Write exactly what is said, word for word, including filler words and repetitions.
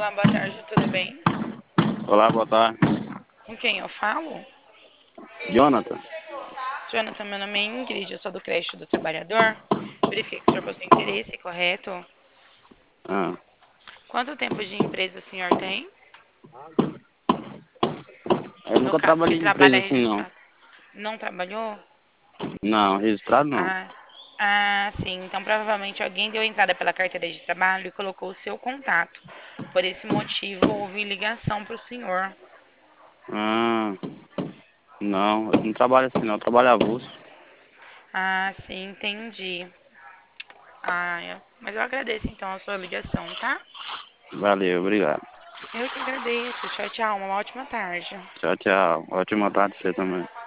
Olá, boa tarde, tudo bem? Olá, boa tarde. Com quem eu falo? Jonathan? Jonathan, meu nome é Ingrid, eu sou do Crédito do Trabalhador. Verifique que o senhor possui interesse, correto? Ah, Quanto tempo de empresa o senhor tem? eu No nunca caso, que trabalhei em trabalha empresa assim, não. registrado. Não trabalhou? Não, registrado não. Ah, ah, sim. Então, provavelmente alguém deu entrada pela carteira de trabalho e colocou o seu contato. Por esse motivo, houve ligação para o senhor. Ah, não, eu não trabalho assim, não. Eu trabalho avulso. Ah, sim, entendi. Ah, eu- mas eu agradeço então a sua ligação, tá? Valeu, obrigado. Eu que agradeço. Tchau, tchau. Uma ótima tarde. Tchau, tchau. Ótima tarde pra você também.